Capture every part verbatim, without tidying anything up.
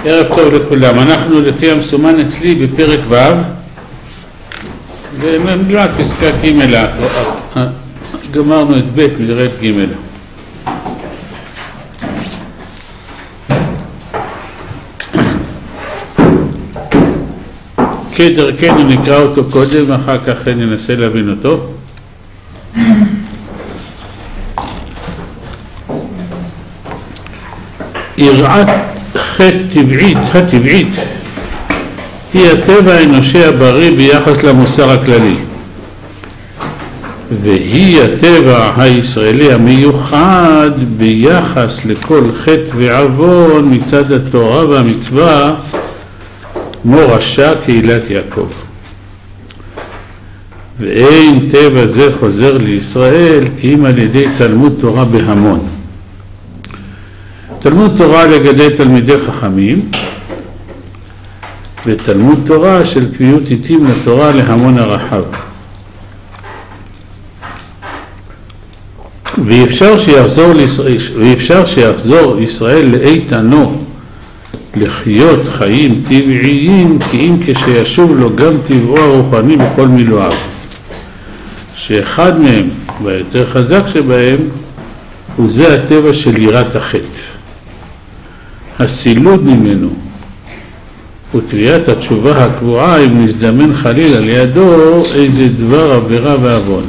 ערב טוב לכולם, אנחנו לפי המסומן אצלי בפרק ו' ונלמד פסקה ג' גמרנו את ב' נראה את ג'. כדרכנו נקרא אותו קודם, אחר כך ננסה להבין אותו. יראת חטא טבעית, הטבעית, היא הטבע האנושי הבריא ביחס למוסר הכללי, והיא הטבע הישראלי המיוחד ביחס לכל חטא ועוון מצד התורה והמצווה, מורשה קהילת יעקב. ואין טבע זה חוזר לישראל כי אם על ידי תלמוד תורה בהמון. תלמוד תורה לגדי תלמידי חכמים, ותלמוד תורה של קביעות עיתים לתורה להמון הרחב. ואפשר שיחזור, לישראל, ואפשר שיחזור ישראל לאיתנו לחיות חיים טבעיים, כי אם כשישוב לו גם טבעו הרוחני בכל מילואיו, שאחד מהם והיותר חזק שבהם הוא זה הטבע של יראת החטא. הסילוד ממנו ותביעת התשובה הקבועה אם נזדמן חליל על ידו איזה דבר עבירה ועוון,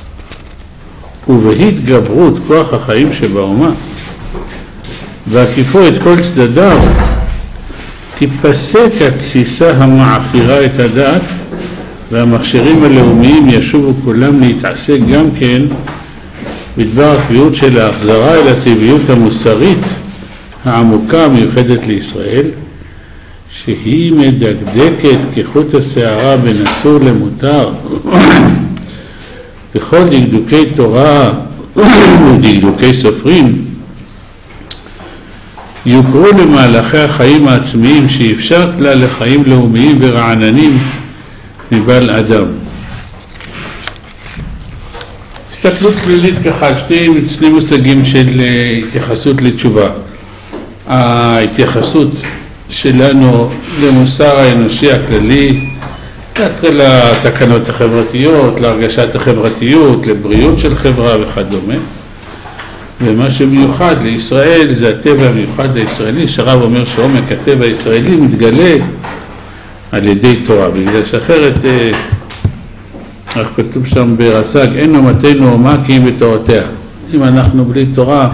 ובהתגברות כוח החיים שבאומה והקיפו את כל צדדיו תיפסק התסיסה המעפירה את הדעת, והמכשירים הלאומיים ישובו כולם להתעסק גם כן בדבר הקביעות של ההחזרה אל הטבעיות המוסרית העמוקה המיוחדת לישראל, שהיא מדקדקת כחוט השערה בין אסור למותר בכל דקדוקי תורה ודקדוקי סופרים, יוכרו למהלכי החיים העצמיים שאפשר כלל לחיים לאומיים ורעננים מבעל אדם. הסתכלות כללית ככה, שני, שני מושגים של התייחסות לתשובה. ההתייחסות שלנו למוסר האנושי הכללי, לתקנות החברתיות, להרגשת החברתיות, לבריאות של חברה וכדומה. ומה שמיוחד לישראל זה הטבע המיוחד הישראלי, שהרב אומר שעומק הטבע הישראלי מתגלה על ידי תורה, בגלל שאחרת, איך כתוב שם ברס"ג, אין אומתנו אומה כי אם בתורותיה. אם אנחנו בלי תורה,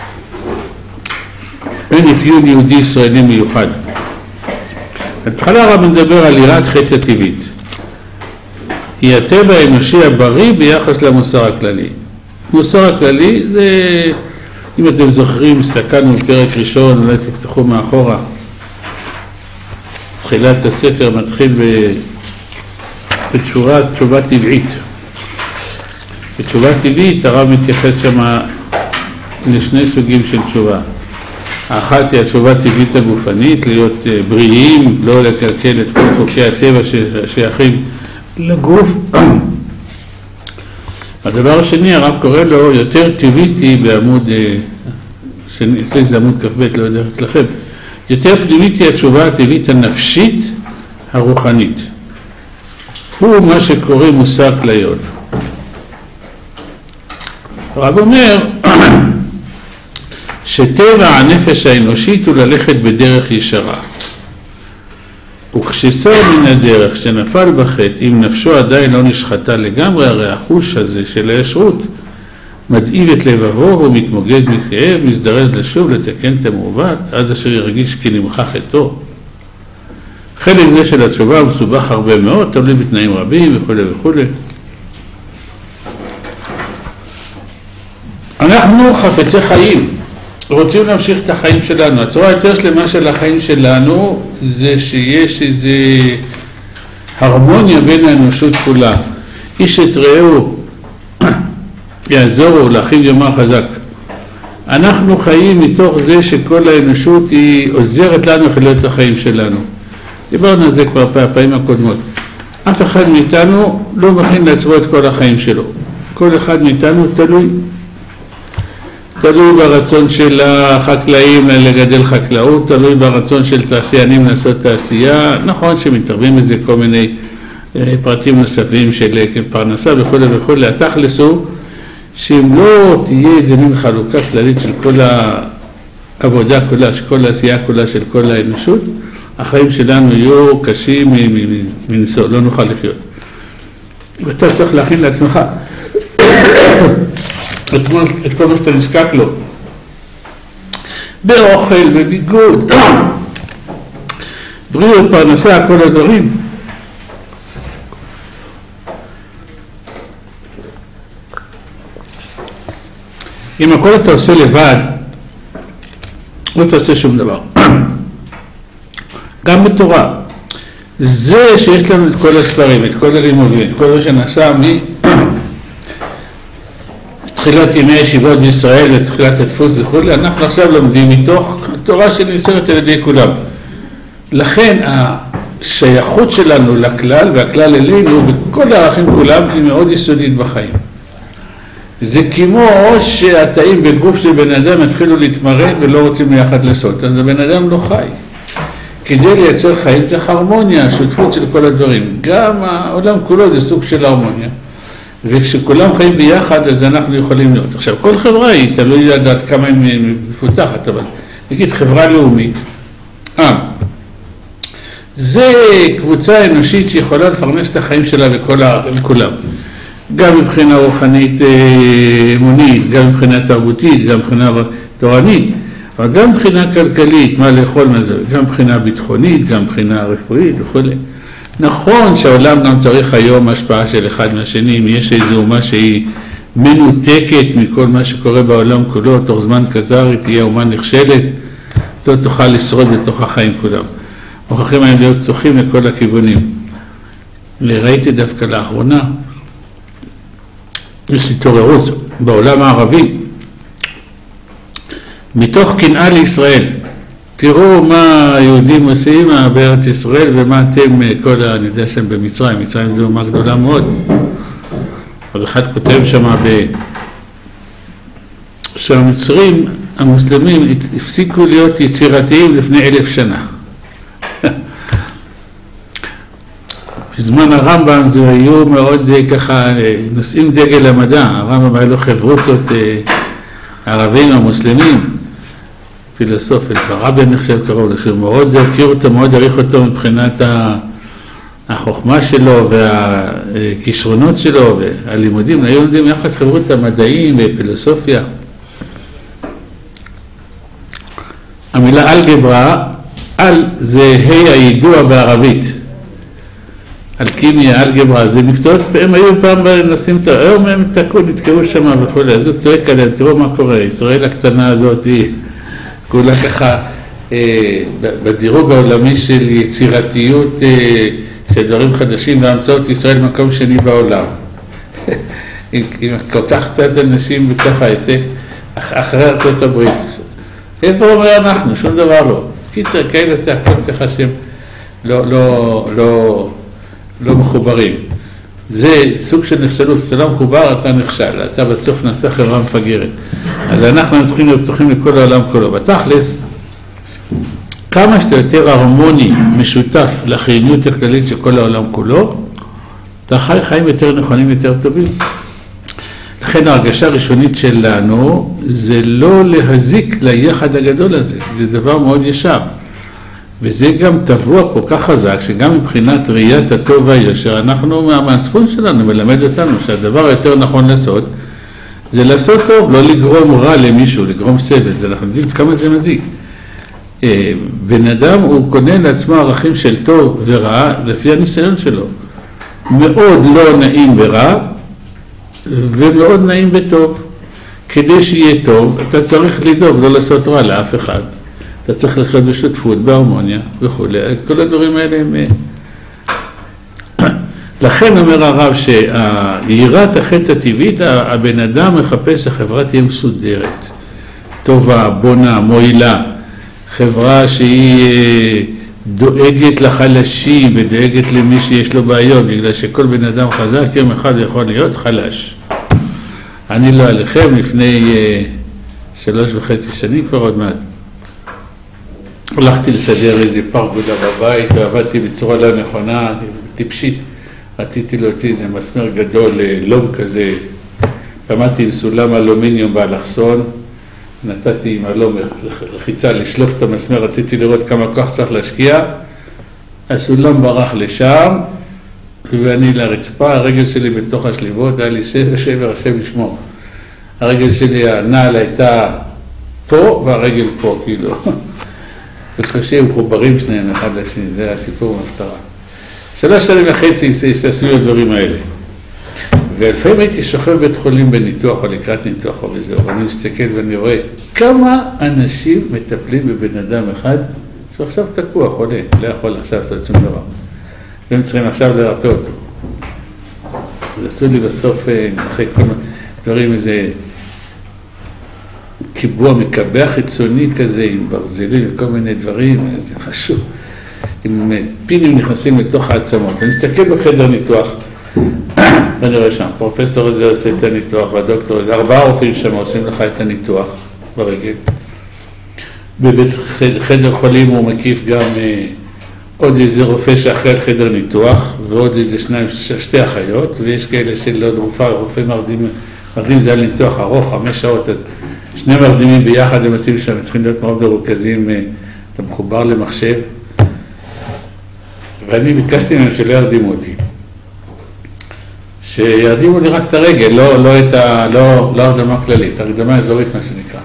אין אפיון יהודי ישראלי מיוחד. התחלה הרב מדבר על יראת חטא הטבעית. היא הטבע האנושי הבריא ביחס למוסר הכללי. מוסר הכללי זה, אם אתם זוכרים, הסתכלנו בפרק ראשון, אולי תפתחו מאחורה. תחילת הספר מתחיל בתשובה, תשובה טבעית. בתשובה טבעית הרב מתייחס שם לשני סוגים של תשובה. האחת היא התשובה הטבעית הגופנית, להיות בריאים, לא לקלקל את כל חוקי הטבע ששייכים לגוף. הדבר השני, הרב קורא לו יותר טבעיתי בעמוד, אצלי זה עמוד כ"ב, לא יודע אצלכם, יותר פנימיתי התשובה הטבעית הנפשית הרוחנית. הוא מה שקורא מוסר כליות. הרב אומר שטבע הנפש האנושית הוא ללכת בדרך ישרה. וכשסר מן הדרך שנפל בחטא, אם נפשו עדיין לא נשחטה לגמרי, הרי החוש הזה של הישרות מדאיג את לבבו ומתמוגג מכאב, מזדרז לשוב לתקן את המעוות עד אשר ירגיש כי נמחה חטאו. חלק זה של התשובה מסובך הרבה מאוד, תלוי בתנאים רבים וכו' וכו'. אנחנו חפצי חיים, רוצים להמשיך את החיים שלנו. הצורה יותר שלמה של החיים שלנו זה שיש איזו הרמוניה בין האנושות כולה. איש את רעהו יעזורו להכין יומר חזק. אנחנו חיים מתוך זה שכל האנושות היא עוזרת לנו לחיות את החיים שלנו. דיברנו על זה כבר פעמים הקודמות. אף אחד מאיתנו לא מכין לעצמו את כל החיים שלו. כל אחד מאיתנו תלוי. תלוי ברצון של החקלאים לגדל חקלאות, תלוי ברצון של תעשיינים לעשות תעשייה. נכון שמתערבים בזה כל מיני פרטים נוספים של פרנסה וכו' וכו'. התכלס הוא שאם לא תהיה איזה מין חלוקה כללית של כל העבודה כולה, של כל העשייה כולה של כל האנושות, החיים שלנו יהיו קשים מנסוע, לא נוכל לחיות. ואתה צריך להכין לעצמך את כל מה שאתה נזקק לו, באוכל, בביגוד, בריאות, פרנסה, כל הדברים. אם הכל אתה עושה לבד, לא תעשה שום דבר. גם בתורה. זה שיש לנו את כל הספרים, את כל הלימודים, את כל מה שנעשה מתחילת ימי הישיבות בישראל, לתחילת הדפוס וכו', אנחנו עכשיו לומדים מתוך תורה שנמסרת על ידי כולם. לכן השייכות שלנו לכלל והכלל אלינו בכל הערכים כולם היא מאוד יסודית בחיים. זה כמו שהתאים בגוף של בן אדם התחילו להתמרד ולא רוצים יחד לעשות, אז הבן אדם לא חי. כדי לייצר חיים צריך הרמוניה, שותפות של כל הדברים. גם העולם כולו זה סוג של הרמוניה. וכשכולם חיים ביחד, אז אנחנו יכולים להיות. עכשיו, כל חברה היא תלוי לדעת כמה היא מפותחת, אבל נגיד חברה לאומית, עם. זה קבוצה אנושית שיכולה לפרנס את החיים שלה וכולם. גם מבחינה רוחנית אמונית, גם מבחינה תרבותית, גם מבחינה תורנית, אבל גם מבחינה כלכלית, מה לאכול מזה, גם מבחינה ביטחונית, גם מבחינה רפואית וכו'. נכון שהעולם גם צריך היום השפעה של אחד מהשני, אם יש איזו אומה שהיא מנותקת מכל מה שקורה בעולם כולו, תוך זמן קצר היא תהיה אומה נכשלת, לא תוכל לשרוד בתוך החיים כולם. מוכרחים היום להיות פתוחים לכל הכיוונים. ראיתי דווקא לאחרונה, יש התעוררות בעולם הערבי, מתוך קנאה לישראל. תראו מה היהודים עושים בארץ ישראל ומה אתם כל, אני יודע שהם במצרים, מצרים זו אומה גדולה מאוד. אבל אחד כותב שמה ב... שהמצרים, המוסלמים, הפסיקו להיות יצירתיים לפני אלף שנה. בזמן הרמב"ם זה היו מאוד ככה, נושאים דגל המדע. הרמב"ם היה לו חברותות ערבים המוסלמים, פילוסופית, הרבי נחשב קרוב לשם, מאוד הכיר אותו, מאוד עריך אותו מבחינת החוכמה שלו והכישרונות שלו והלימודים. היו לומדים יחד חברות המדעים ופילוסופיה. המילה אלגברה, אל זה ה' הידוע בערבית. אלכימיה, אלגברה, זה מקצועות, הם היו פעם נושאים, היום הם תקעו, נתקעו שם וכו', אז הוא צועק עליהם, תראו מה קורה, ישראל הקטנה הזאת היא כולה ככה אה, בדירוג העולמי של יצירתיות אה, של דברים חדשים והמצאות, ישראל מקום שני בעולם. עם, עם כל כך קצת אנשים וככה הישג, אחרי ארצות הברית. איפה אומר אנחנו? שום דבר לא. קיצר, כאלה צעקות ככה שהם לא, לא, לא, לא מחוברים. זה סוג של נכשלות, אתה לא מחובר, אתה נכשל, אתה בסוף נעשה חברה מפגרת. אז אנחנו צריכים להיות פתוחים לכל העולם כולו. בתכלס, כמה שאתה יותר הרמוני, משותף לחיוניות הכללית של כל העולם כולו, אתה חי חיים יותר נכונים, יותר טובים. לכן ההרגשה הראשונית שלנו זה לא להזיק ליחד הגדול הזה, זה דבר מאוד ישר. וזה גם טבוע כל כך חזק, שגם מבחינת ראיית הטוב והיושר, אנחנו, מהמצפון שלנו מלמד אותנו שהדבר היותר נכון לעשות, זה לעשות טוב, לא לגרום רע למישהו, לגרום סבל, זה אנחנו יודעים כמה זה מזיק. בן אדם הוא קונה לעצמו ערכים של טוב ורע, לפי הניסיון שלו. מאוד לא נעים ברע, ומאוד נעים בטוב. כדי שיהיה טוב, אתה צריך לדאוג, לא לעשות רע לאף אחד. אתה צריך לחיות בשותפות, בהרמוניה וכו'. את כל הדברים האלה הם... לכן אומר הרב שהיראת החטא הטבעית, הבן אדם מחפש החברה תהיה מסודרת, טובה, בונה, מועילה, חברה שהיא דואגת לחלשים ודואגת למי שיש לו בעיות, בגלל שכל בן אדם חזק יום אחד יכול להיות חלש. אני לא עליכם, לפני שלוש וחצי שנים כבר עוד מעט. הלכתי לסדר איזה פרגולה בבית, ועבדתי בצורה לא נכונה, טיפשית. רציתי להוציא איזה מסמר גדול, לוב כזה, עמדתי עם סולם אלומיניום באלכסון, נתתי עם הלום לחיצה לשלוף את המסמר, רציתי לראות כמה כוח צריך להשקיע, הסולם ברח לשם, ואני לרצפה, הרגל שלי בתוך השליבות, היה לי שבר, שבר, השם לשמור. הרגל שלי, הנעל הייתה פה, והרגל פה, כאילו. וקשים מחוברים שניהם אחד לשני, זה הסיפור המפתרה. שלוש שנים וחצי עשו הדברים האלה. ולפעמים הייתי שוכב בית חולים בניתוח או לקראת ניתוח או וזהו, ואני מסתכל ואני רואה כמה אנשים מטפלים בבן אדם אחד שעכשיו תקוע, חולה, לא יכול עכשיו לעשות שום דבר. והם צריכים עכשיו לרפא אותו. אז עשו לי בסוף, אחרי כל דברים, איזה קיבוע מקבע חיצוני כזה, עם ברזלים וכל מיני דברים, זה משהו. עם פינים נכנסים לתוך העצמות. אני מסתכל בחדר ניתוח, ואני רואה שם, פרופסור הזה עושה את הניתוח, והדוקטור, ארבעה רופאים שם עושים לך את הניתוח ברגל. בבית חדר חולים הוא מקיף גם אה, עוד איזה רופא שאחראי על חדר ניתוח, ועוד איזה שניים, שתי אחיות, ויש כאלה של עוד רופא, רופא מרדים, מרדים זה על ניתוח ארוך, חמש שעות, אז שני מרדימים ביחד הם עושים שם, צריכים להיות מאוד מרוכזים, אה, אתה מחובר למחשב, ואני ביקשתי מהם שלא ירדימו אותי. שירדימו לי רק את הרגל, לא, לא את ה... לא, לא הרדמה כללית, הרדמה אזורית מה שנקרא.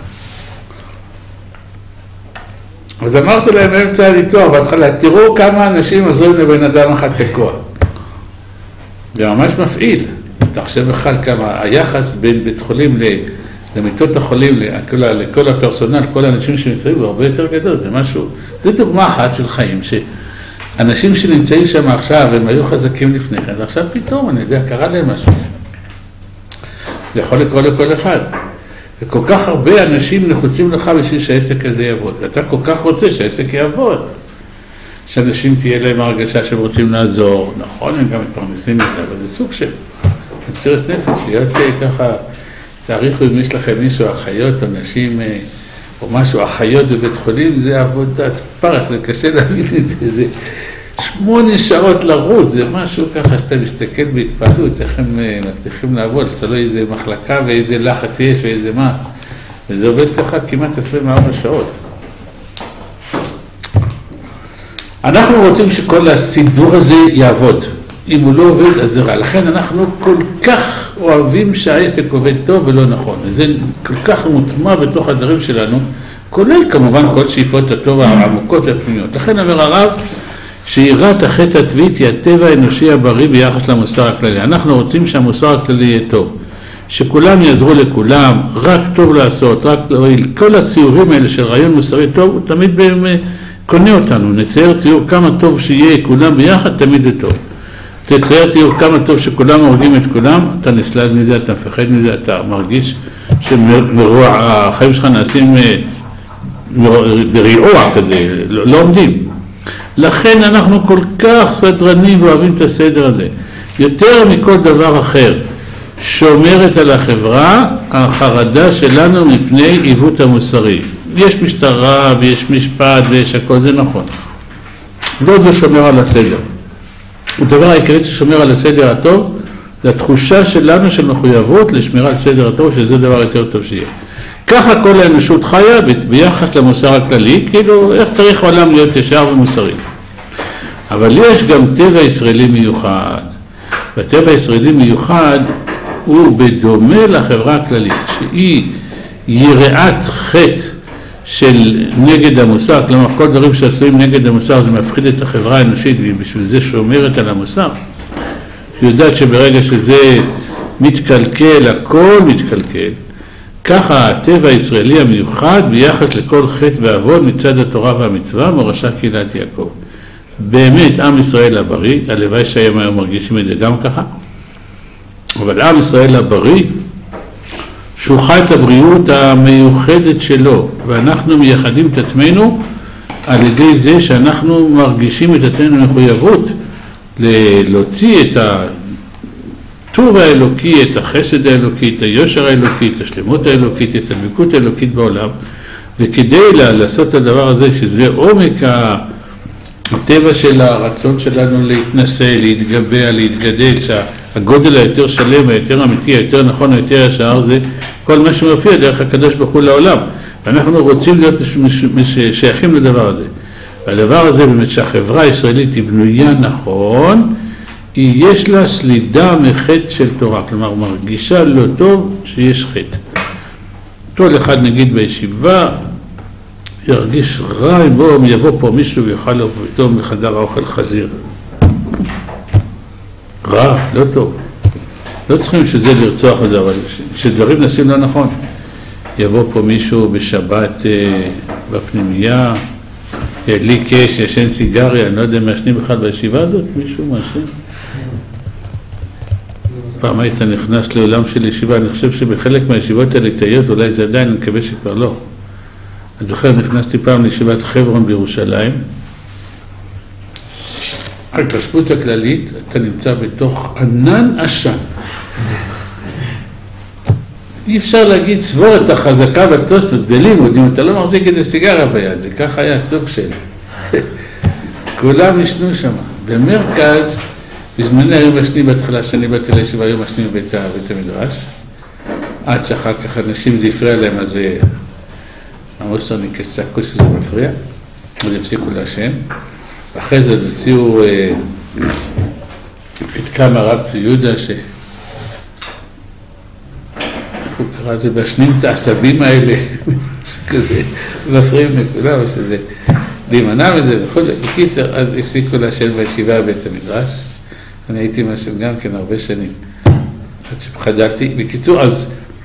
אז אמרתי להם באמצע הניתוח, בהתחלה, תראו כמה אנשים עוזרים לבן אדם אחד תקוע. זה ממש מפעיל. אתה חושב בכלל כמה היחס בין בית חולים למיטות החולים, לכל, לכל הפרסונל, כל האנשים שמסביב, הוא הרבה יותר גדול, זה משהו, זה דוגמה אחת של חיים, שאנשים שנמצאים שם עכשיו, הם היו חזקים לפני כן, ועכשיו פתאום, אני יודע, קרה להם משהו. זה יכול לקרוא לכל אחד. וכל כך הרבה אנשים נחוצים לך בשביל שהעסק הזה יעבוד. ואתה כל כך רוצה שהעסק יעבוד. שאנשים תהיה להם הרגשה שהם רוצים לעזור. נכון, הם גם מתפרנסים מזה, אבל זה סוג של מסירות נפש, להיות ככה, תאריכו אם יש לכם מישהו, אחיות, אנשים, או משהו, אחיות בבית חולים, זה עבודת פרק, זה קשה להבין את זה, זה שמונה שעות לרוץ, זה משהו ככה שאתה מסתכל בהתפעלות, איך הם מצליחים לעבוד, אתה לא איזה מחלקה ואיזה לחץ יש ואיזה מה, וזה עובד ככה כמעט עשרים וארבע שעות. אנחנו רוצים שכל הסידור הזה יעבוד, אם הוא לא עובד אז זה רע, לכן אנחנו כל כך אוהבים שהעסק עובד טוב ולא נכון, וזה כל כך מוטמע בתוך הדברים שלנו, כולל כמובן כל שאיפות הטוב העמוקות והפנימיות. לכן אומר הרב, שיראת החטא הטבעית היא הטבע האנושי הבריא ביחס למוסר הכללי. אנחנו רוצים שהמוסר הכללי יהיה טוב, שכולם יעזרו לכולם, רק טוב לעשות, רק להועיל. כל הציורים האלה של רעיון מוסרי טוב, הוא תמיד בהם קונה אותנו. נצייר ציור כמה טוב שיהיה כולם ביחד, תמיד זה טוב. תצייר ציור כמה טוב שכולם הורגים את כולם, אתה נסלד מזה, אתה מפחד מזה, אתה מרגיש שהחיים שלך נעשים בריעוע כזה, לא עומדים. לכן אנחנו כל כך סדרנים ואוהבים את הסדר הזה. יותר מכל דבר אחר, שומרת על החברה, החרדה שלנו מפני עיוות המוסרי. יש משטרה ויש משפט ויש הכל, זה נכון. לא זה שומר על הסדר. הדבר העיקרי ששומר על הסדר הטוב, זה התחושה שלנו של מחויבות לשמירה על סדר הטוב, שזה דבר יותר טוב שיהיה. ככה כל האנושות חיה ביחס למוסר הכללי, כאילו איך צריך העולם להיות ישר ומוסרי. אבל יש גם טבע ישראלי מיוחד, והטבע הישראלי מיוחד הוא בדומה לחברה הכללית, שהיא יראת חטא של נגד המוסר, כלומר כל דברים שעשויים נגד המוסר זה מפחיד את החברה האנושית, והיא בשביל זה שומרת על המוסר. היא יודעת שברגע שזה מתקלקל, הכל מתקלקל, ככה הטבע הישראלי המיוחד ביחס לכל חטא ועוון מצד התורה והמצווה, מורשה קהילת יעקב. באמת עם ישראל הבריא, הלוואי שהיום היום מרגישים את זה גם ככה, אבל עם ישראל הבריא, שהוא חי את הבריאות המיוחדת שלו, ואנחנו מייחדים את עצמנו על ידי זה שאנחנו מרגישים את עצמנו מחויבות להוציא את הטוב האלוקי, את החסד האלוקי, את היושר האלוקי, את השלמות האלוקית, את הדבקות האלוקית בעולם, וכדי לעשות את הדבר הזה, שזה עומק הטבע של הרצון שלנו להתנסה, להתגבע, להתגדל, שהגודל היותר שלם, היותר אמיתי, היותר נכון, היותר ישר, זה כל מה שמופיע דרך הקדוש ברוך הוא לעולם. ואנחנו רוצים להיות שייכים לדבר הזה. והדבר הזה באמת שהחברה הישראלית היא בנויה נכון, יש לה סלידה מחטא של תורה, כלומר מרגישה לא טוב שיש חטא. כל אחד נגיד בישיבה, ירגיש רע אם בוא יבוא פה מישהו ויוכל לו פתאום מחדר האוכל חזיר. רע, לא טוב. לא צריכים שזה לרצוח את זה, אבל כשדברים נשים לא נכון. יבוא פה מישהו בשבת אה, בפנימייה, ידליק אש, ישן סיגריה, אני לא יודע, מעשנים בכלל בישיבה הזאת, מישהו מעשן? פעם היית נכנס לעולם של ישיבה, אני חושב שבחלק מהישיבות הליטאיות, אולי זה עדיין, אני מקווה שכבר לא. אז זוכר, נכנסתי פעם לישיבת חברון בירושלים, ההתרשמות הכללית, אתה נמצא בתוך ענן עשן. אי אפשר להגיד סבורת החזקה בטוסט בלימוד, אם אתה לא מחזיק את הסיגריה ביד, זה ככה היה סוג של... כולם ישנו שם. במרכז, בזמני היו משנים בהתחלה, שאני באתי לישיבה, היו משנים בבית המדרש, עד שאחר כך אנשים זה הפריע להם, אז המוסרניק צעקו שזה מפריע, אז הפסיקו לעשן, ואחרי זה הוציאו פתקה מהרב צבי יהודה, ש... הוא קרא את זה, משנים את העשבים האלה, כזה, מפריעים לכולם, שזה להימנע מזה וכו'. בקיצר, אז הפסיקו לעשן בישיבה בבית המדרש, אני הייתי מעשן גם כן הרבה שנים, עד שפחדתי. בקיצור, אז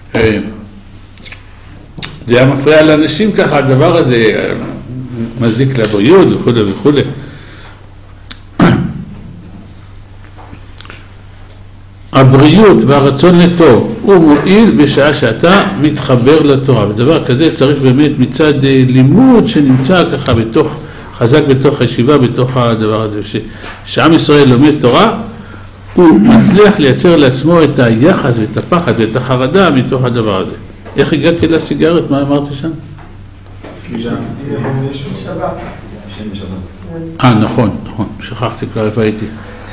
זה היה מפריע לאנשים ככה, הדבר הזה מזיק לבריאות וכו' וכו'. הבריאות והרצון לטוב הוא מועיל בשעה שאתה מתחבר לתורה, ודבר כזה צריך באמת מצד לימוד שנמצא ככה בתוך, חזק בתוך הישיבה, בתוך הדבר הזה, שעם ישראל לומד תורה, הוא מצליח לייצר לעצמו את היחס ואת הפחד ואת החרדה מתוך הדבר הזה. איך הגעתי לסיגרת? מה אמרתי שם? אה, נכון, נכון, שכחתי כבר איפה הייתי.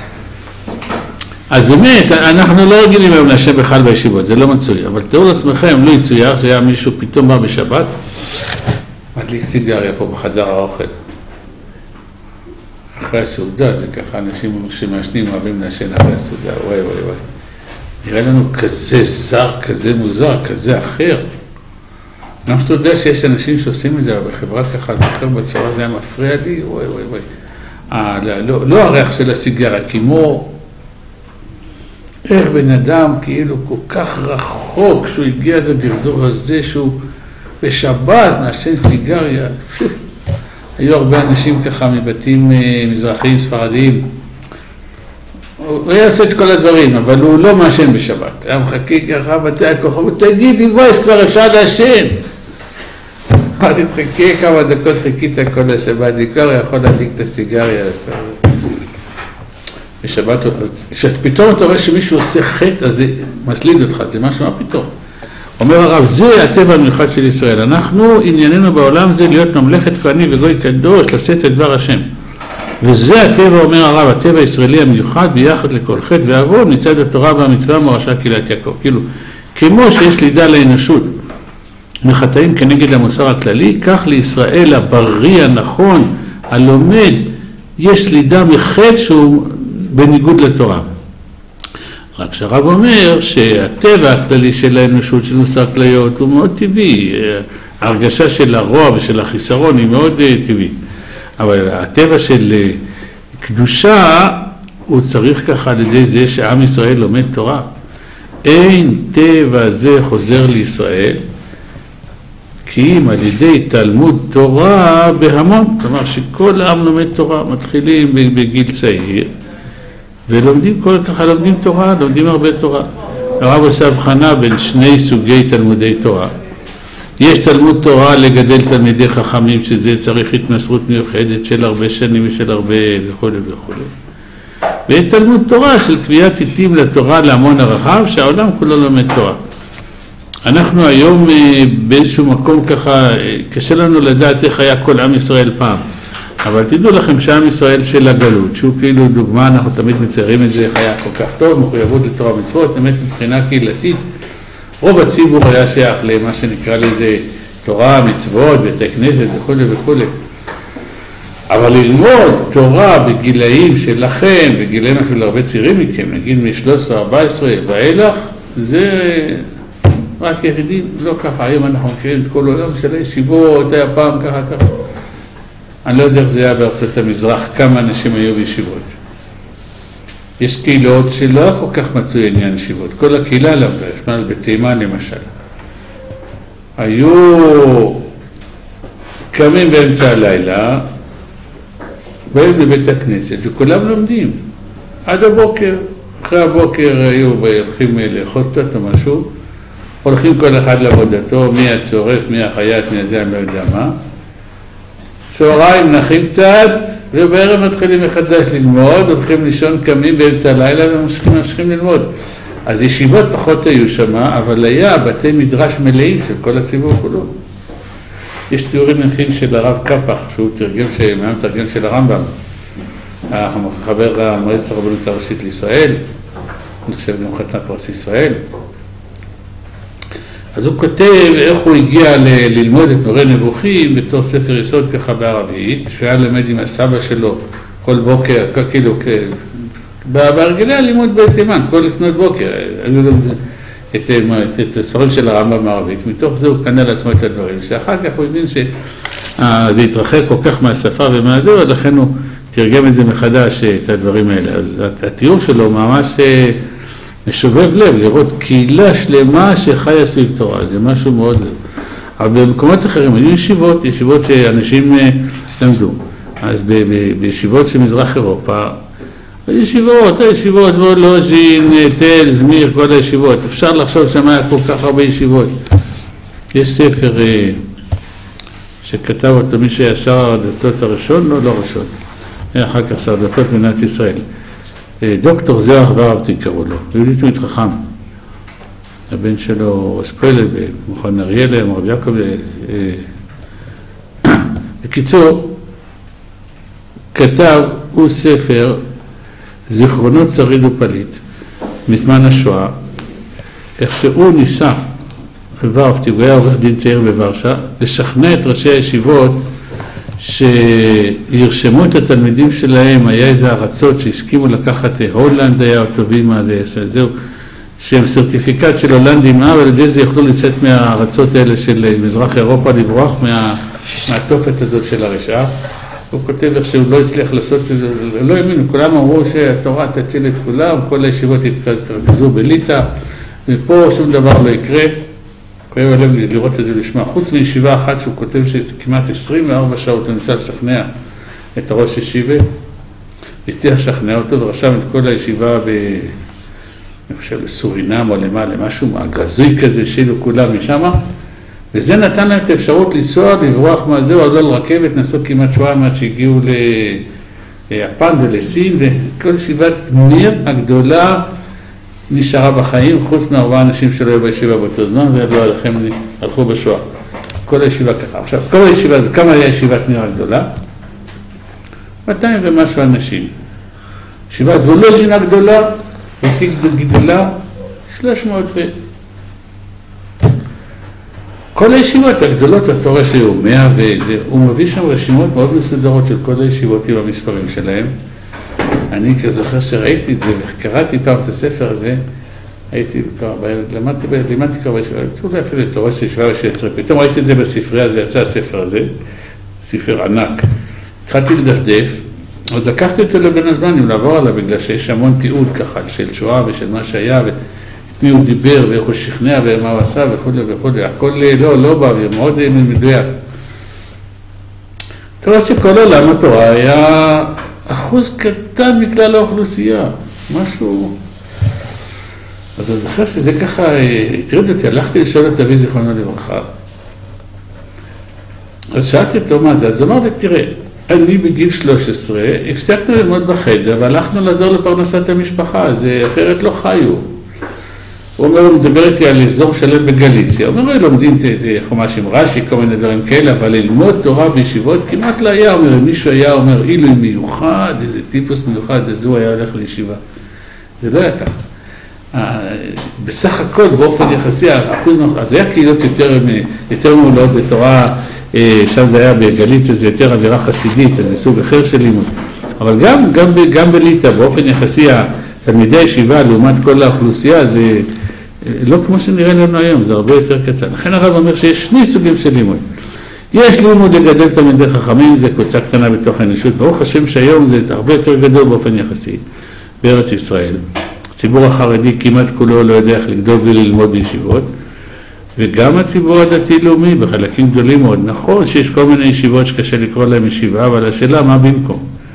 אז באמת, אנחנו לא רגילים היום לשם בכלל בישיבות, זה לא מצוי, אבל תראו לעצמכם, לא יצויר שהיה מישהו פתאום בא בשבת, מדליק סיגריה פה בחדר האוכל. אחרי הסעודה, זה ככה אנשים שמעשנים אוהבים לעשן אחרי הסעודה, וואי וואי וואי. נראה לנו כזה זר, כזה מוזר, כזה אחר. אנחנו יודע שיש אנשים שעושים את זה, אבל בחברה ככה, זוכר בצורה זה היה מפריע לי, וואי וואי וואי. אה, לא, לא הריח של הסיגריה, כמו... איך בן אדם כאילו כל כך רחוק שהוא הגיע את הדרדור הזה שהוא בשבת מעשן סיגריה. היו הרבה אנשים ככה מבתים מזרחיים ספרדיים. הוא היה עושה את כל הדברים, אבל הוא לא מעשן בשבת. היה מחכה ככה בתי הכוכב, תגיד לי וייס, כבר אפשר לעשן. אמרתי, תחכה כמה דקות, חיכית כל השבת, אני כבר יכול להדליק את הסיגריה. בשבת, כשפתאום אתה רואה שמישהו עושה חטא, אז זה מסליד אותך, זה משהו, מה פתאום? אומר הרב, זה הטבע המיוחד של ישראל. אנחנו, ענייננו בעולם זה להיות ממלכת כהנים וגוי קדוש, לשאת את דבר השם. וזה הטבע, אומר הרב, הטבע הישראלי המיוחד ביחס לכל חטא ועוון, מצד התורה והמצווה מורשה קהילת יעקב. כאילו, כמו שיש לידה לאנושות מחטאים כנגד המוסר הכללי, כך לישראל הבריא הנכון, הלומד, יש סלידה מחטא שהוא בניגוד לתורה. רק שהרב אומר שהטבע הכללי של האנושות, של מוסר כליות, הוא מאוד טבעי. ההרגשה של הרוע ושל החיסרון היא מאוד טבעית. אבל הטבע של קדושה, הוא צריך ככה על ידי זה שעם ישראל לומד תורה. אין טבע זה חוזר לישראל, כי אם על ידי תלמוד תורה בהמון, כלומר שכל העם לומד תורה, מתחילים בגיל צעיר, ולומדים כל ככה, לומדים תורה, לומדים הרבה תורה. הרב עושה הבחנה בין שני סוגי תלמודי תורה. יש תלמוד תורה לגדל תלמידי חכמים, שזה צריך התמסרות מיוחדת של הרבה שנים ושל הרבה וכו' וכו'. ותלמוד תורה של קביעת עיתים לתורה להמון הרחב, שהעולם כולו לומד תורה. אנחנו היום באיזשהו מקום ככה, קשה לנו לדעת איך היה כל עם ישראל פעם. אבל תדעו לכם שעם ישראל של הגלות, שהוא כאילו דוגמה, אנחנו תמיד מציירים את זה, איך היה כל כך טוב, מחויבות לתורה מצוות, באמת מבחינה קהילתית. רוב הציבור היה שייך למה שנקרא לזה תורה, מצוות, בתי כנסת וכו' וכו'. אבל ללמוד תורה בגילאים שלכם, בגילאים אפילו הרבה צעירים מכם, נגיד מ-שלוש עשרה ארבע עשרה ואילך, זה רק יחידים, לא ככה. היום אנחנו מכירים את כל העולם של הישיבות, היה פעם ככה ככה. אני לא יודע איך זה היה בארצות המזרח, כמה אנשים היו בישיבות. יש קהילות שלא היה כל כך מצוי עניין ישיבות, כל הקהילה למדה, בתימן למשל. היו קמים באמצע הלילה, באים לבית הכנסת, וכולם לומדים. עד הבוקר, אחרי הבוקר היו הולכים לאכול קצת או משהו, הולכים כל אחד לעבודתו, מי הצורף, מי החייט, מי הזה, אני לא יודע מה. צהריים נחים קצת, ובערב מתחילים מחדש ללמוד, הולכים לישון, קמים באמצע הלילה וממשיכים ללמוד. אז ישיבות פחות היו שמה, אבל היה בתי מדרש מלאים של כל הציבור כולו. יש תיאורים יפים של הרב קפח, שהוא תרגם, שמהם תרגם של הרמב"ם, חבר המועצת הרבנות הראשית לישראל, אני חושב גם חתן פרס ישראל. אז הוא כותב איך הוא הגיע ל- ללמוד את מורה נבוכים בתור ספר יסוד ככה בערבית, שהוא היה למד עם הסבא שלו כל בוקר, כאילו, בהרגלי הלימוד בתימן, כל לפנות בוקר, היו לו את, את הספרים של הרמב"ם הערבית, מתוך זה הוא קנה לעצמו את הדברים, שאחר כך הוא הבין שזה התרחק כל כך מהשפה ומהזה, ולכן הוא תרגם את זה מחדש, את הדברים האלה. אז התיאור שלו ממש משובב לב, לראות קהילה שלמה שחיה סביב תורה, זה משהו מאוד לב. אבל במקומות אחרים, היו ישיבות, ישיבות שאנשים למדו. אז ב- ב- בישיבות של מזרח אירופה, הישיבות, הישיבות, וולוז'ין, תל, זמיר, כל הישיבות. אפשר לחשוב שמה היה כל כך הרבה ישיבות. יש ספר שכתב אותו מי שהיה שר הדתות הראשון, לא, לא ראשון. היה אחר כך שר הדתות במדינת ישראל. דוקטור זרח ורהפטיג קראו לו, יהודי תלמיד חכם. הבן שלו ראש כולל במכון אריאלה, הרב יעקב. בקיצור, כתב הוא ספר זיכרונות שריד ופליט מזמן השואה, איך שהוא ניסה, ורהפטיג, הוא היה עורך דין צעיר בוורשה, לשכנע את ראשי הישיבות שירשמו את התלמידים שלהם. היה איזה ארצות שהסכימו לקחת, הולנד היה טובים מה זה, זהו, שהם סרטיפיקט של הולנדים, אבל על ידי זה יכלו לצאת מהארצות האלה של מזרח אירופה, לברוח מה, מהתופת הזאת של הרשעה. הוא כותב איך שהוא לא הצליח לעשות, לא האמינו, כולם אמרו שהתורה תציל את כולם, כל הישיבות התרכזו בליטא, ופה שום דבר לא יקרה. כואב הלב לראות את זה ולשמוע, חוץ מישיבה אחת שהוא כותב שכמעט עשרים וארבע שעות הוא ניסה לשכנע את הראש ישיבה, הצליח לשכנע אותו ורשם את כל הישיבה ב... אני חושב לסורינם או למעלה, משהו הגזוי כזה שאילו כולם משם, וזה נתן להם את האפשרות לנסוע, לברוח מהזה, או לא לרכבת, נסעו כמעט שבועיים עד שהגיעו ליפן ולסין, וכל ישיבת מיר הגדולה נשארה בחיים, חוץ מארבעה אנשים שלא היו בישיבה באותו זמן, ולא הלכם הלכו בשואה. כל הישיבה ככה. עכשיו, כל הישיבה, כמה היה ישיבת מיר הגדולה? מאתיים ומשהו אנשים. ישיבת וולוז'ין הגדולה, השיג גדולה, שלוש מאות ו... כל הישיבות הגדולות, התורה שהיו מאה וזה, הוא מביא שם רשימות מאוד מסודרות של כל הישיבות עם המספרים שלהם. אני כזוכר שראיתי את זה וקראתי פעם את הספר הזה, הייתי כבר, למדתי, לימדתי כבר בישיבה, אולי אפילו תורה של ישיבה ושעצרה, פתאום ראיתי את זה בספרייה, זה יצא הספר הזה, ספר ענק. התחלתי לדפדף, עוד לקחתי אותו לבין הזמנים לעבור עליו, בגלל שיש המון תיעוד ככה של שואה ושל מה שהיה, ואת מי הוא דיבר ואיך הוא שכנע ומה הוא עשה וכו' וכו', הכל לא, לא בא, ומאוד מדויק. תורה שכל עולם התורה היה אחוז קטן מכלל האוכלוסייה, משהו... אז אני זוכר שזה ככה, התריד אותי, הלכתי לשאול את אבי זיכרונו לברכה. אז שאלתי אותו מה זה, אז הוא אמר לי, תראה, אני בגיל שלוש עשרה, הפסקנו ללמוד בחדר והלכנו לעזור לפרנסת המשפחה, זה אחרת לא חיו. הוא אומר, הוא מדבר איתי על אזור שלם בגליציה, הוא אומר, לומדים חומש עם רש"י, כל מיני דברים כאלה, אבל ללמוד תורה בישיבות כמעט לא היה, אומר, מישהו היה אומר, אילו מיוחד, איזה טיפוס מיוחד, אז הוא היה הולך לישיבה. זה לא היה ככה. בסך הכל, באופן יחסי, האחוז, אז היה קהילות יותר, יותר מעולות בתורה, שם זה היה בגליציה, זה יותר אווירה חסידית, זה סוג אחר של לימוד. אבל גם, גם, גם בליטא, באופן יחסי, תלמידי הישיבה לעומת כל האוכלוסייה, זה לא כמו שנראה לנו היום, זה הרבה יותר קצר. לכן הרב אומר שיש שני סוגים של לימוד. יש לימוד לגדל תלמידי חכמים, זה קבוצה קטנה בתוך האנושות. ברוך השם שהיום זה הרבה יותר גדול באופן יחסי בארץ ישראל. הציבור החרדי כמעט כולו לא יודע איך לגדול בלי ללמוד בישיבות. וגם הציבור הדתי-לאומי בחלקים גדולים מאוד. נכון שיש כל מיני ישיבות שקשה לקרוא להם ישיבה, אבל השאלה מה במקום.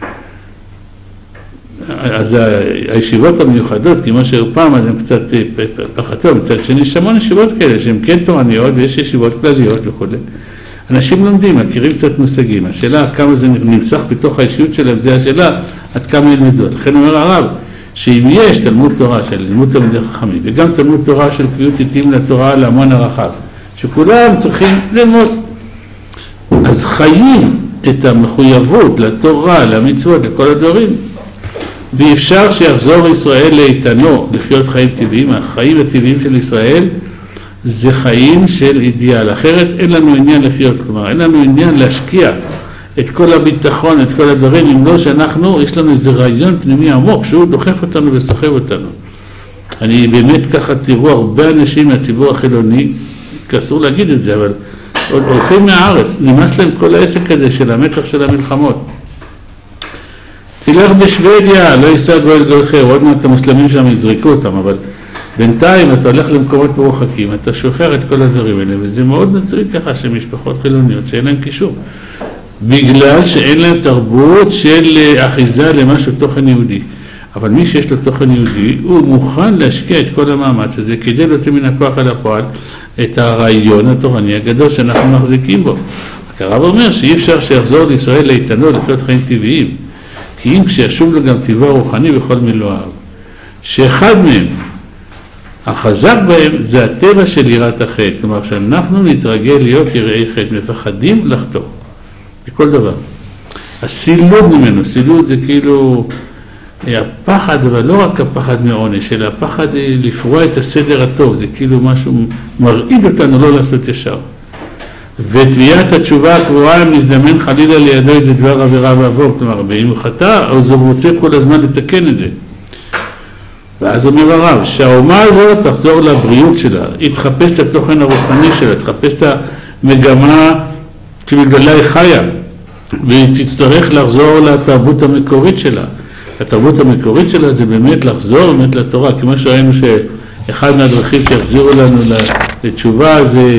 אז הישיבות המיוחדות, כמו שפעם, אז הן קצת פחתו, מצד שני, יש המון ישיבות כאלה שהן כן תורניות ויש ישיבות כלליות וכו'. אנשים לומדים, מכירים קצת מושגים. השאלה כמה זה נמסך בתוך האישיות שלהם, זה השאלה עד כמה ילמדו. לכן אומר הרב, שאם יש תלמוד תורה של לימוד תלמידי חכמים, וגם תלמוד תורה של קביעות עתים לתורה להמון הרחב, שכולם צריכים ללמוד, אז חיים את המחויבות לתורה, למצוות, לכל הדברים, ואי אפשר שיחזור ישראל לאיתנו, לחיות חיים טבעיים. החיים הטבעיים של ישראל זה חיים של אידיאל, אחרת אין לנו עניין לחיות, כלומר אין לנו עניין להשקיע את כל הביטחון, את כל הדברים, אם לא שאנחנו, יש לנו איזה רעיון פנימי עמוק שהוא דוחף אותנו וסוחב אותנו. אני באמת ככה תראו הרבה אנשים מהציבור החילוני, אסור להגיד את זה, אבל עוד הולכים מהארץ, נמאס להם כל העסק הזה של המתח של המלחמות. תלך בשוודיה, לא יישא גואל גולחר, עוד מעט המוסלמים שם יזריקו אותם, אבל בינתיים אתה הולך למקומות מרוחקים, אתה שוחרר את כל הדברים האלה, וזה מאוד מצריך ככה שמשפחות חילוניות שאין להם קישור, בגלל שאין להם תרבות של אחיזה למשהו תוכן יהודי. אבל מי שיש לו תוכן יהודי, הוא מוכן להשקיע את כל המאמץ הזה, כדי להוציא מן הכוח על הפועל את הרעיון התורני הגדול שאנחנו מחזיקים בו. הרב אומר שאי אפשר שיחזור לישראל לאיתנו לחיות חיים טבעיים, כי אם כשישוב לו גם טבעו הרוחני בכל מילואיו, שאחד מהם, החזק בהם, זה הטבע של יראת החטא. כלומר, שאנחנו נתרגל להיות יראי חטא, מפחדים לחטוא, בכל דבר. הסילוד ממנו, סילוד זה כאילו הפחד, אבל לא רק הפחד מעונש, אלא הפחד לפרוע את הסדר הטוב, זה כאילו משהו מרעיד אותנו לא לעשות ישר. ותביעת התשובה הקבועה אם נזדמן חלילה לידו איזה דבר עבירה ועבור, כלומר, אם הוא חטא, אז הוא רוצה כל הזמן לתקן את זה. ואז אומר הרב, שהאומה הזאת תחזור לבריאות שלה, היא תחפש את התוכן הרוחני שלה, תחפש את המגמה שבגללה היא חיה, והיא תצטרך לחזור לתרבות המקורית שלה. התרבות המקורית שלה זה באמת לחזור באמת לתורה, כמו שראינו שאחד מהדרכים שיחזירו לנו לתשובה זה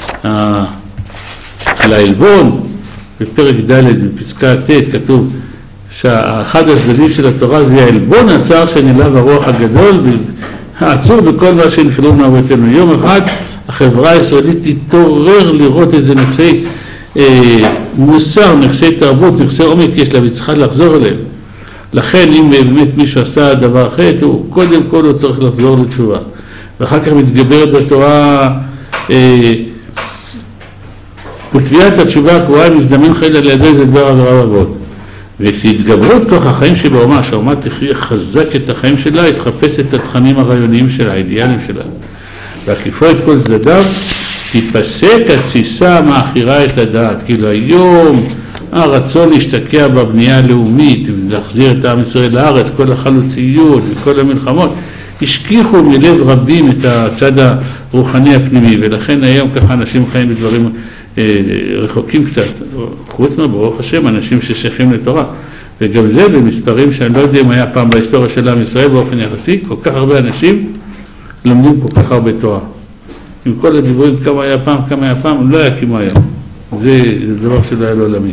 על העלבון, בפרק ד' בפסקה ט' כתוב שאחד הצדדים של התורה זה העלבון הצער שנלהב הרוח הגדול העצור בכל מה שנחלו מאבותינו. יום אחד החברה הישראלית תתעורר לראות איזה נכסי אה, מוסר, נכסי תרבות, נכסי עומק יש לה וצריכה לחזור אליהם. לכן אם באמת מישהו עשה דבר אחר, הוא קודם כל הוא צריך לחזור לתשובה. ואחר כך מתגברת בתורה אה, ותביעת התשובה הקבועה מזדמן חלילה לידו זה דבר עבירה ועבוד. וכשהתגברו את כוח החיים שבאומה, שהאומה תחזק את החיים שלה, תחפש את התכנים הרעיוניים שלה, האידיאלים שלה. והקיפו את כל צדדיו, תיפסק התסיסה המאחירה את הדעת. כאילו היום הרצון להשתקע בבנייה הלאומית, להחזיר את עם ישראל לארץ, כל החלוציות וכל המלחמות, השכיחו מלב רבים את הצד הרוחני הפנימי, ולכן היום ככה אנשים חיים בדברים רחוקים קצת, חוץ מהברוך השם, אנשים ששייכים לתורה, וגם זה במספרים שאני לא יודע אם היה פעם בהיסטוריה של עם ישראל באופן יחסי, כל כך הרבה אנשים לומדים כל כך הרבה תורה. עם כל הדיבורים כמה היה פעם, כמה היה פעם, לא היה כמו היום. זה דבר שלא היה לעולמי.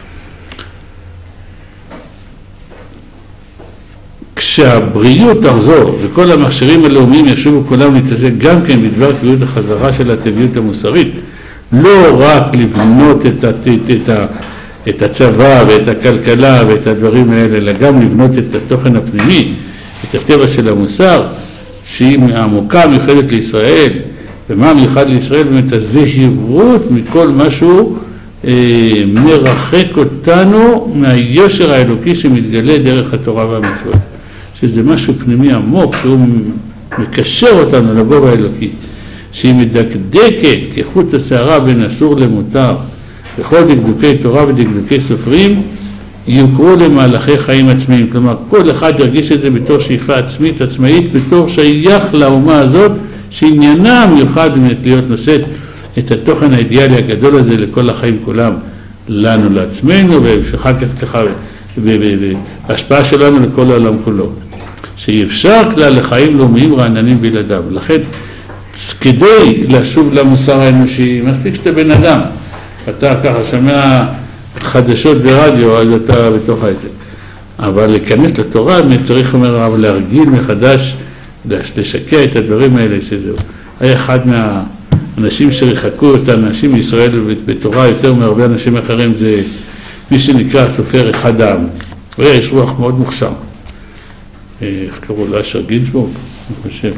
כשהבריאות תחזור וכל המכשירים הלאומיים ישובו כולם להתעסק גם כן בדבר קביעות החזרה של הטבעיות המוסרית, לא רק לבנות את, את, את, את את הצבא ואת הכלכלה ואת הדברים האלה, אלא גם לבנות את התוכן הפנימי, את הטבע של המוסר, שהיא העמוקה מיוחדת לישראל. ומה מיוחד לישראל? באמת הזהירות מכל משהו אה, מרחק אותנו מהיושר האלוקי שמתגלה דרך התורה והמצוות. שזה משהו פנימי עמוק, שהוא מקשר אותנו לגובה האלוקי, שהיא מדקדקת כחוט השערה בין אסור למותר, וכל דקדוקי תורה ודקדוקי סופרים יוכרו למהלכי חיים עצמיים. כלומר, כל אחד ירגיש את זה בתור שאיפה עצמית, עצמאית, בתור שייך לאומה הזאת, שעניינה מיוחד להיות נושאת את התוכן האידיאלי הגדול הזה לכל החיים כולם, לנו לעצמנו, ואחר כך ככה, וההשפעה שלנו לכל העולם כולו. שאי אפשר כלל לחיים לאומיים רעננים בלעדיו. לכן, כדי לשוב למוסר האנושי, מספיק שאתה בן אדם. אתה ככה שומע חדשות ורדיו, אז אתה בתוך העסק. אבל להיכנס לתורה, צריך, אומר הרב, להרגיל מחדש, לשקע את הדברים האלה, שזהו. היה אחד מהאנשים שריחקו את האנשים מישראל בתורה יותר מהרבה אנשים אחרים, זה מי שנקרא הסופר אחד העם. הוא היה איש רוח מאוד מוכשר. איך קראו לו? אשר גינזבורג, אני חושב.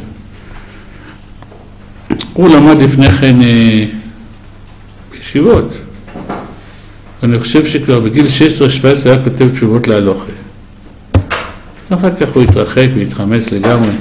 הוא למד לפני כן בישיבות. אני חושב שכבר בגיל שש עשרה שבע עשרה היה כותב תשובות להלוכה. אחר כך הוא התרחק והתחמץ לגמרי.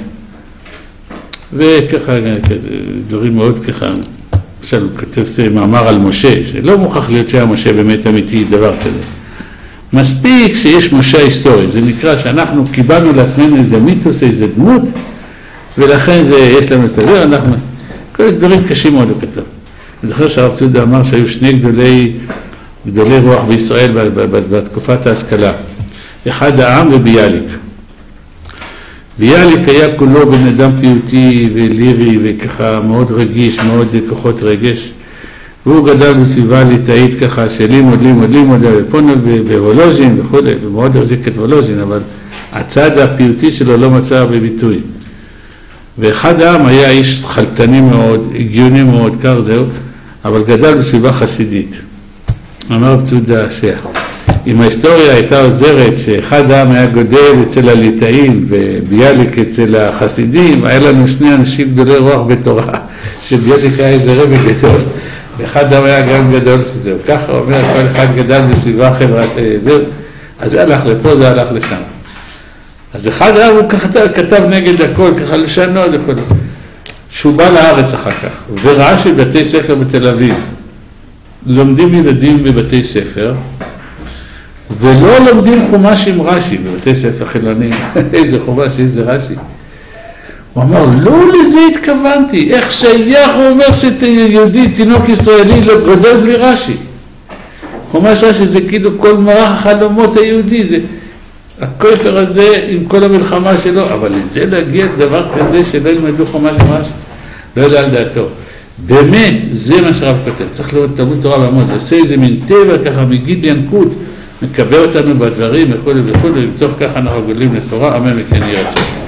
וככה, דברים מאוד ככה, למשל הוא כותב מאמר על משה, שלא מוכרח להיות שהיה משה באמת אמיתי, דבר כזה. מספיק שיש משה היסטורי, זה נקרא שאנחנו קיבלנו לעצמנו איזה מיתוס, איזה דמות, ולכן זה, יש לנו את זה, אנחנו, כל דברים קשים מאוד הוא כתב. אני זוכר שהרב צודה אמר שהיו שני גדולי, גדולי רוח בישראל בתקופת ההשכלה, אחד העם וביאליק. ביאליק היה כולו בן אדם פיוטי ולירי וככה מאוד רגיש, מאוד כוחות רגש, והוא גדל בסביבה ליטאית ככה של לימוד, לימוד, לימוד, פונו בוולוז'ין וכו', ומאוד החזיק את וולוז'ין, אבל הצד הפיוטי שלו לא מצא בביטוי. ואחד העם היה איש חלטני מאוד, הגיוני מאוד, כך זהו, אבל גדל בסביבה חסידית. אמר צודה שאם ההיסטוריה הייתה עוזרת שאחד העם היה גודל אצל הליטאים וביאליק אצל החסידים, היה לנו שני אנשים גדולי רוח בתורה, שביאליק היה איזה רבי גדול, ואחד העם היה גם גדול, זהו. ככה אומר, כל אחד גדל בסביבה חברת, זהו. אז זה הלך לפה, זה הלך לשם. אז אחד העם הוא ככה כתב נגד הכל, ככה לשנות הכל. שהוא בא לארץ אחר כך, וראה שבתי ספר בתל אביב, לומדים ילדים בבתי ספר, ולא לומדים חומש עם רש"י בבתי ספר חילונים. איזה חומש, איזה רש"י. הוא אמר, לא לזה התכוונתי, איך שייך הוא אומר שיהודי, תינוק ישראלי, לא גודל בלי רש"י. חומש רש"י זה כאילו כל מערך החלומות היהודי, זה הכופר הזה עם כל המלחמה שלו, אבל לזה להגיע דבר כזה שלא ילמדו חומש עם רש"י, לא יודע על דעתו. באמת, זה מה שרב כותב, צריך לראות תלמוד תורה בעמוד, זה עושה איזה מין טבע ככה מגיד ינקות, מקבל אותנו בדברים וכו' וכו', ובתוך ככה אנחנו גדלים לתורה, אמן וכן יהיה רצון.